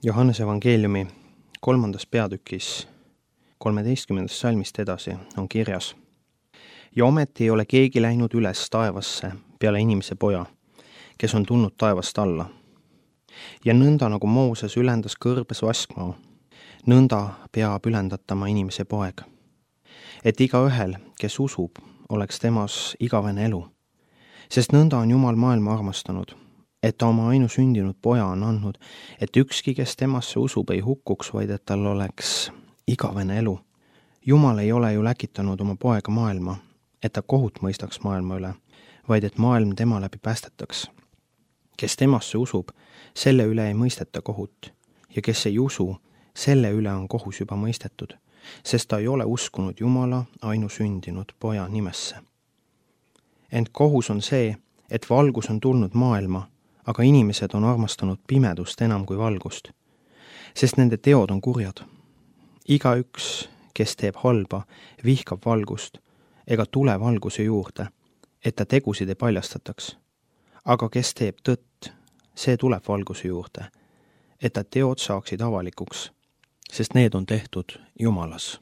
Johannese evangeeliumi 3. peatükis 13. salmist edasi on kirjas: ja ometi ei ole keegi läinud üles taevasse peale inimese poja, kes on tulnud taevast alla. Ja nõnda nagu Mooses ülendas kõrbes vaskmaa, nõnda peab ülendatama inimese poeg, et igaühel, kes usub, oleks temas igavene elu. Sest nõnda on Jumal maailma armastanud, et ta oma ainusündinud poja on andnud, et ükski, kes temasse usub, ei hukkuks, vaid et tal oleks igavene elu. Jumal ei ole ju läkitanud oma poega maailma, et ta kohut mõistaks maailma üle, vaid et maailm tema läbi päästetaks. Kes temasse usub, selle üle ei mõisteta kohut, ja kes ei usu, selle üle on kohus juba mõistetud, sest ta ei ole uskunud Jumala ainusündinud poja nimesse. Ent kohus on see, et valgus on tulnud maailma, aga inimesed on armastanud pimedust enam kui valgust, sest nende teod on kurjad. Igaüks, kes teeb halba, vihkab valgust ega tule valguse juurde, et ta tegusid ei paljastataks. Aga kes teeb tõtt, see tuleb valguse juurde, et ta teod saaksid avalikuks, sest need on tehtud Jumalas.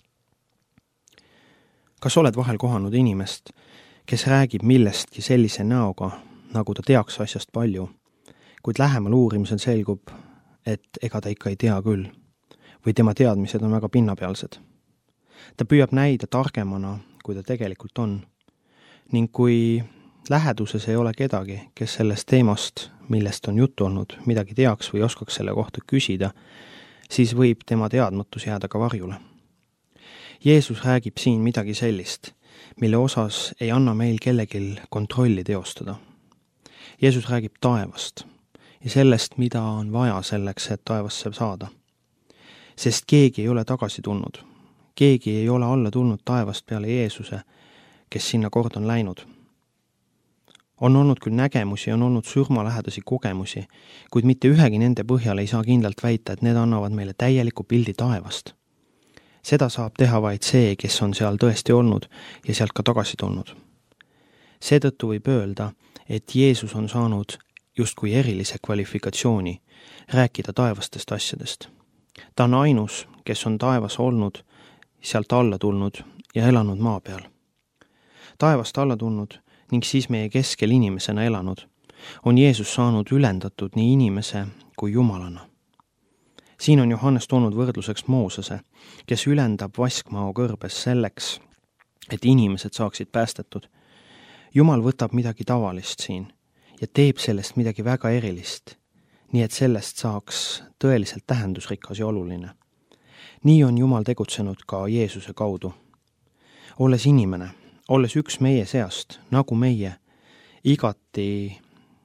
Kas oled vahel kohanud inimest, kes räägib millestki sellise näoga, nagu ta teaks asjast palju, kuid lähemal uurimisel selgub, et ega ta ikka ei tea küll, või tema teadmised on väga pinnapealsed. Ta püüab näida targemana, kui ta tegelikult on, ning kui läheduses ei ole kedagi, kes sellest teemast, millest on juttu olnud, midagi teaks või oskaks selle kohta küsida, siis võib tema teadmatus jääda ka varjule. Jeesus räägib siin midagi sellist, mille osas ei anna meil kellelgi kontrolli teostada. Jeesus räägib taevast ja sellest, mida on vaja selleks, et taevasse saada. Sest keegi ei ole tagasi tulnud. Keegi ei ole alla tulnud taevast peale Jeesuse, kes sinna kord on läinud. On olnud küll nägemusi, on olnud surmalähedasi kogemusi, kuid mitte ühegi nende põhjal ei saa kindlalt väita, et need annavad meile täieliku pildi taevast. Seda saab teha vaid see, kes on seal tõesti olnud ja sealt ka tagasi tulnud. Seetõttu võib öelda, et Jeesus on saanud justkui erilise kvalifikatsiooni rääkida taevastest asjadest. Ta on ainus, kes on taevas olnud, sealt alla tulnud ja elanud maa peal. Taevast alla tulnud ning siis meie keskel inimesena elanud, on Jeesus saanud ülendatud nii inimese kui Jumalana. Siin on Johannes toonud võrdluseks Moosese, kes ülendab vaskmaa kõrbes selleks, et inimesed saaksid päästetud. Jumal võtab midagi tavalist siin ja teeb sellest midagi väga erilist, nii et sellest saaks tõeliselt tähendusrikas ja oluline. Nii on Jumal tegutsenud ka Jeesuse kaudu. Olles inimene, olles üks meie seast, nagu meie, igati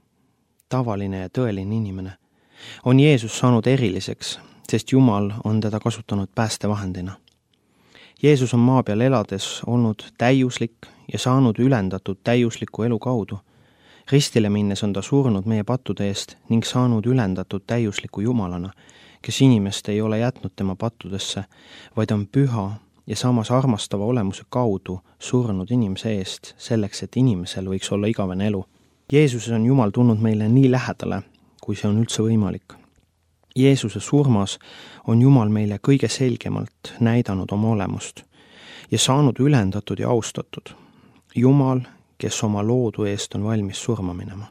tavaline ja tõeline inimene, on Jeesus saanud eriliseks, sest Jumal on teda kasutanud päästevahendina. Jeesus on maa peal elades olnud täiuslik ja saanud ülendatud täiusliku elu kaudu. Ristile minnes on ta surnud meie pattude eest ning saanud ülendatud täiusliku Jumalana, kes inimest ei ole jätnud tema pattudesse, vaid on püha ja samas armastava olemuse kaudu surnud inimese eest selleks, et inimesel võiks olla igavene elu. Jeesuses on Jumal tulnud meile nii lähedale, kui see on üldse võimalik. Jeesuse surmas on Jumal meile kõige selgemalt näidanud oma olemust ja saanud ülendatud ja austatud. Jumal, kes oma loodu eest on valmis surma minema.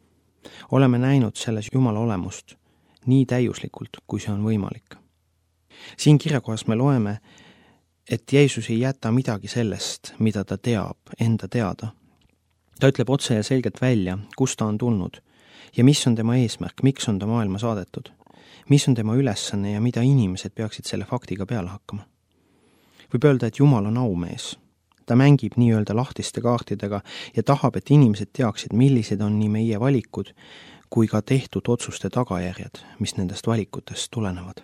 Oleme näinud selles Jumala olemust nii täiuslikult, kui see on võimalik. Siin kirjakohas me loeme, et Jeesus ei jäta midagi sellest, mida ta teab, enda teada. Ta ütleb otse ja selgelt välja, kust ta on tulnud ja mis on tema eesmärk, miks on ta maailma saadetud, mis on tema ülesanne ja mida inimesed peaksid selle faktiga peale hakkama. Võib öelda, et Jumal on aumees. Ta mängib nii-öelda lahtiste kaartidega ja tahab, et inimesed teaksid, millised on nii meie valikud kui ka tehtud otsuste tagajärjed, mis nendest valikutest tulenevad.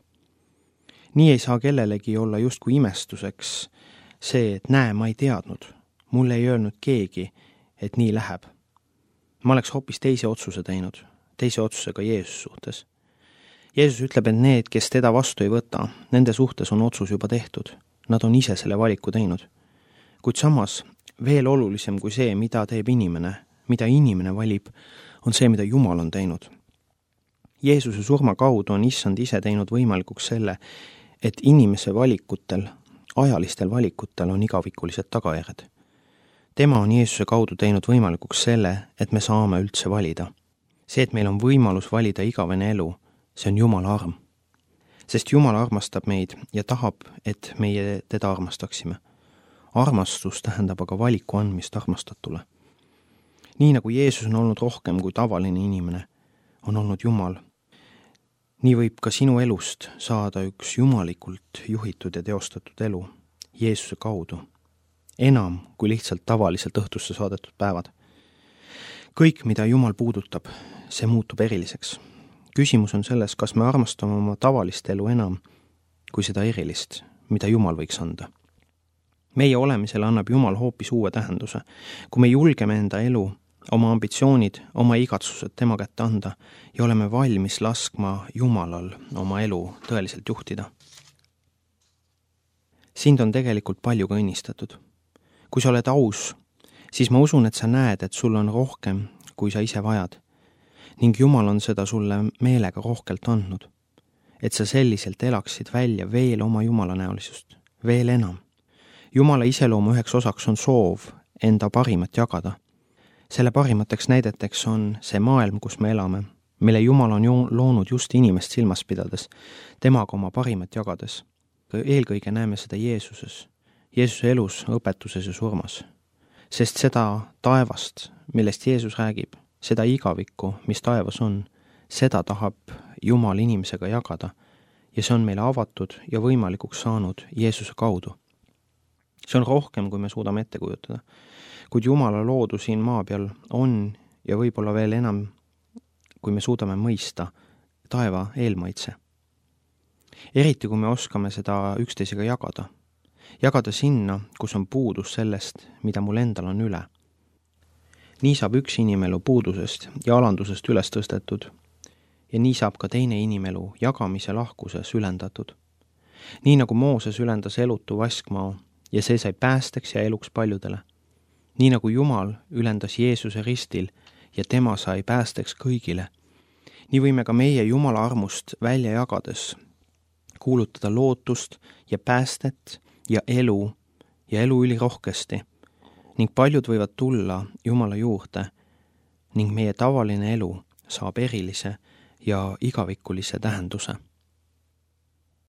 Nii ei saa kellelegi olla justkui imestuseks see, et näe, ma ei teadnud, mulle ei öelnud keegi, et nii läheb. Ma oleks hoopis teise otsuse teinud, teise otsusega Jeesus suhtes. Jeesus ütleb, et need, kes teda vastu ei võta, nende suhtes on otsus juba tehtud. Nad on ise selle valiku teinud. Kuid samas veel olulisem kui see, mida teeb inimene, mida inimene valib, on see, mida Jumal on teinud. Jeesuse surma kaudu on Issand ise teinud võimalikuks selle, et inimese valikutel, ajalistel valikutel on igavikulised tagajärjed. Tema on Jeesuse kaudu teinud võimalikuks selle, et me saame üldse valida. See, et meil on võimalus valida igavene elu, see on Jumala arm. Sest Jumal armastab meid ja tahab, et meie teda armastaksime. Armastus tähendab aga valiku andmist armastatule. Nii nagu Jeesus on olnud rohkem kui tavaline inimene, on olnud Jumal. Nii võib ka sinu elust saada üks jumalikult juhitud ja teostatud elu Jeesuse kaudu. Enam kui lihtsalt tavaliselt õhtusse saadetud päevad. Kõik, mida Jumal puudutab, see muutub eriliseks. Küsimus on selles, kas me armastame oma tavalist elu enam kui seda erilist, mida Jumal võiks anda. Meie olemisele annab Jumal hoopis uue tähenduse. Kui me julgeme enda elu, oma ambitsioonid, oma igatsused tema kätte anda ja oleme valmis laskma Jumalal oma elu tõeliselt juhtida. Sind on tegelikult palju ka õnnistatud. Kui sa oled aus, siis ma usun, et sa näed, et sul on rohkem, kui sa ise vajad. Ning Jumal on seda sulle meelega rohkelt andnud, et sa selliselt elaksid välja veel oma jumalanäolisust, veel enam. Jumala iseloomu üheks osaks on soov enda parimat jagada. Selle parimateks näideteks on see maailm, kus me elame, mille Jumal on loonud just inimest silmas pidades, temaga oma parimat jagades. Eelkõige näeme seda Jeesuses, Jeesuse elus, õpetuses ja surmas. Sest seda taevast, millest Jeesus räägib, seda igavikku, mis taevas on, seda tahab Jumal inimesega jagada ja see on meile avatud ja võimalikuks saanud Jeesuse kaudu. See on rohkem, kui me suudame ette kujutada. Kuid Jumala loodu siin maa peal on ja võib-olla veel enam, kui me suudame mõista taeva eelmaitse. Eriti, kui me oskame seda üksteisega jagada. Jagada sinna, kus on puudus sellest, mida mul endal on üle. Nii saab üks inimelu puudusest ja alandusest üles tõstetud ja nii saab ka teine inimelu jagamise lahkuses ülendatud. Nii nagu Mooses ülendas elutu vaskmaa ja see sai päästeks ja eluks paljudele. Nii nagu Jumal ülendas Jeesuse ristil ja tema sai päästeks kõigile. Nii võime ka meie Jumala armust välja jagades kuulutada lootust ja päästet ja elu ülirohkesti. Ning paljud võivad tulla Jumala juurde ning meie tavaline elu saab erilise ja igavikulise tähenduse.